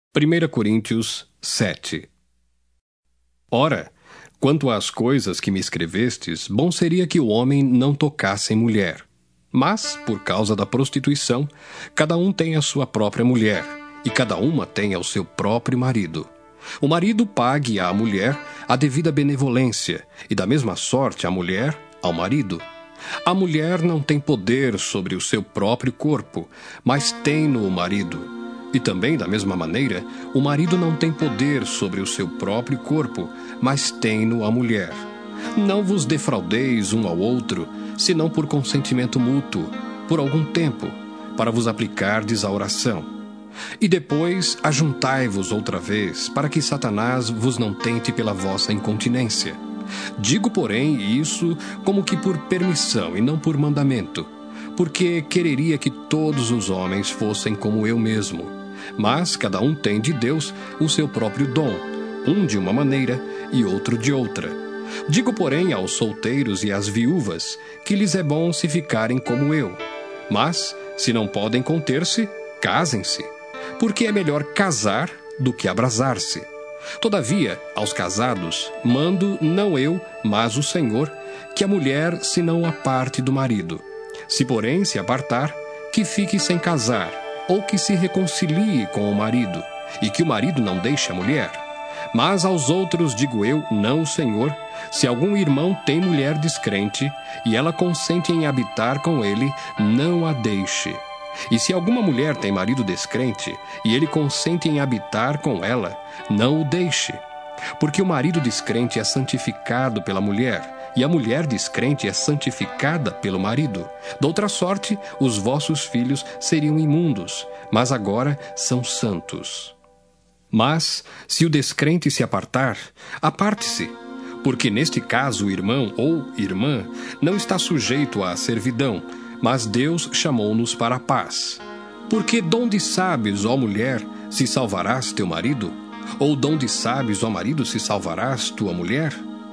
1 Coríntios 7. Ora, quanto às coisas que me escrevestes, bom seria que o homem não tocasse em mulher. Mas, por causa da prostituição, cada um tem a sua própria mulher, e cada uma tem o seu próprio marido. O marido pague à mulher a devida benevolência, e da mesma sorte a mulher ao marido. A mulher não tem poder sobre o seu próprio corpo, mas tem-no o marido. E também, da mesma maneira, o marido não tem poder sobre o seu próprio corpo, mas tem-no a mulher. Não vos defraudeis um ao outro, senão por consentimento mútuo, por algum tempo, para vos aplicardes à oração. E depois ajuntai-vos outra vez, para que Satanás vos não tente pela vossa incontinência. Digo, porém, isso como que por permissão e não por mandamento, porque quereria que todos os homens fossem como eu mesmo. Mas cada um tem de Deus o seu próprio dom, um de uma maneira e outro de outra. Digo, porém, aos solteiros e às viúvas, que lhes é bom se ficarem como eu. Mas, se não podem conter-se, casem-se, porque é melhor casar do que abrasar-se. Todavia, aos casados, mando não eu, mas o Senhor, que a mulher se não aparte do marido. Se, porém, se apartar, que fique sem casar, ou que se reconcilie com o marido, e que o marido não deixe a mulher. Mas aos outros digo eu, não o Senhor, se algum irmão tem mulher descrente, e ela consente em habitar com ele, não a deixe. E se alguma mulher tem marido descrente, e ele consente em habitar com ela, não o deixe. Porque o marido descrente é santificado pela mulher, e a mulher descrente é santificada pelo marido. Doutra sorte, os vossos filhos seriam imundos, mas agora são santos. Mas, se o descrente se apartar, aparte-se, porque neste caso o irmão ou irmã não está sujeito à servidão, mas Deus chamou-nos para a paz. Porque donde sabes, ó mulher, se salvarás teu marido? Ou donde sabes, ó marido, se salvarás tua mulher?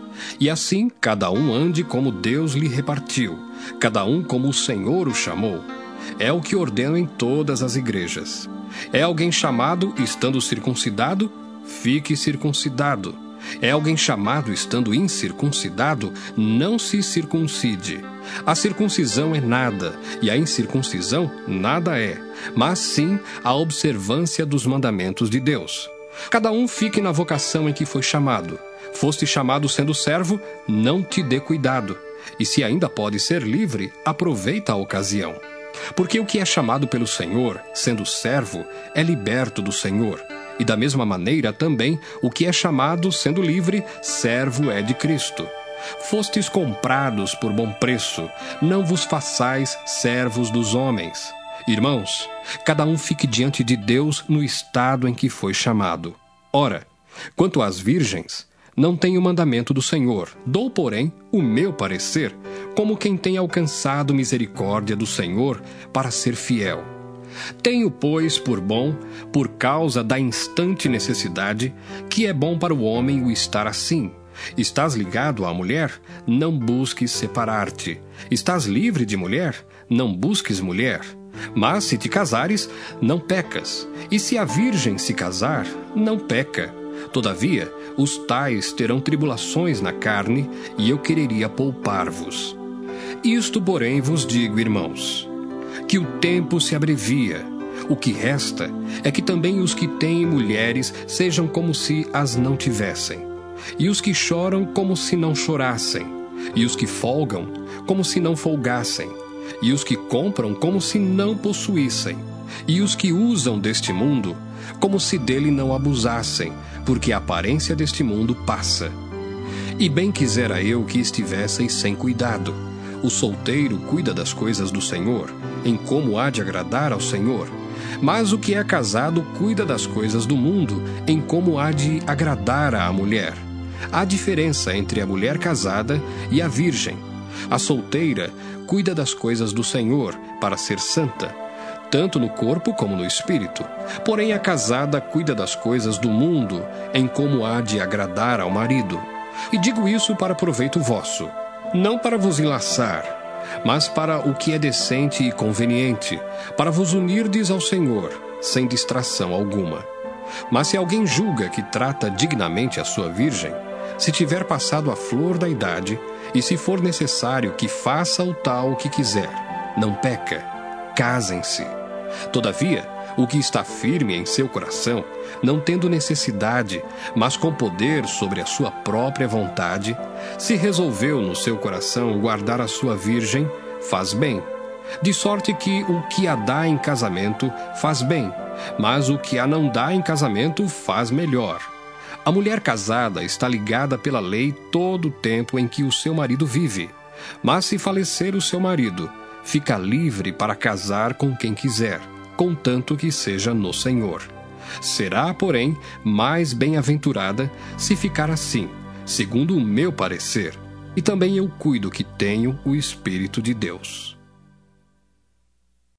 E assim, cada um ande como Deus lhe repartiu, cada um como o Senhor o chamou. É o que ordeno em todas as igrejas. É alguém chamado estando circuncidado? Fique circuncidado. É alguém chamado estando incircuncidado? Não se circuncide. A circuncisão é nada, e a incircuncisão nada é, mas sim a observância dos mandamentos de Deus. Cada um fique na vocação em que foi chamado. Foste chamado sendo servo, não te dê cuidado. E se ainda pode ser livre, aproveita a ocasião. Porque o que é chamado pelo Senhor, sendo servo, é liberto do Senhor. E da mesma maneira também, o que é chamado, sendo livre, servo é de Cristo. Fostes comprados por bom preço, não vos façais servos dos homens. Irmãos, cada um fique diante de Deus no estado em que foi chamado. Ora, quanto às virgens, não tenho mandamento do Senhor, dou, porém, o meu parecer, como quem tem alcançado misericórdia do Senhor para ser fiel. Tenho, pois, por bom, por causa da instante necessidade, que é bom para o homem o estar assim. Estás ligado à mulher? Não busques separar-te. Estás livre de mulher? Não busques mulher. Mas se te casares, não pecas. E se a virgem se casar, não peca. Todavia, os tais terão tribulações na carne, e eu quereria poupar-vos. Isto, porém, vos digo, irmãos, que o tempo se abrevia. O que resta é que também os que têm mulheres sejam como se as não tivessem, e os que choram como se não chorassem, e os que folgam como se não folgassem, e os que compram como se não possuíssem, e os que usam deste mundo como se dele não abusassem, porque a aparência deste mundo passa. E bem quisera eu que estivesseis sem cuidado. O solteiro cuida das coisas do Senhor, em como há de agradar ao Senhor. Mas o que é casado cuida das coisas do mundo, em como há de agradar à mulher. Há diferença entre a mulher casada e a virgem. A solteira cuida das coisas do Senhor, para ser santa, tanto no corpo como no espírito. Porém a casada cuida das coisas do mundo, em como há de agradar ao marido. E digo isso para proveito vosso, não para vos enlaçar, mas para o que é decente e conveniente, para vos unirdes ao Senhor, sem distração alguma. Mas se alguém julga que trata dignamente a sua virgem, se tiver passado a flor da idade, e se for necessário que faça o tal que quiser, não peca, casem-se. Todavia, o que está firme em seu coração, não tendo necessidade, mas com poder sobre a sua própria vontade, se resolveu no seu coração guardar a sua virgem, faz bem. De sorte que o que a dá em casamento faz bem, mas o que a não dá em casamento faz melhor. A mulher casada está ligada pela lei todo o tempo em que o seu marido vive. Mas se falecer o seu marido, fica livre para casar com quem quiser, contanto que seja no Senhor. Será, porém, mais bem-aventurada se ficar assim, segundo o meu parecer, e também eu cuido que tenho o Espírito de Deus.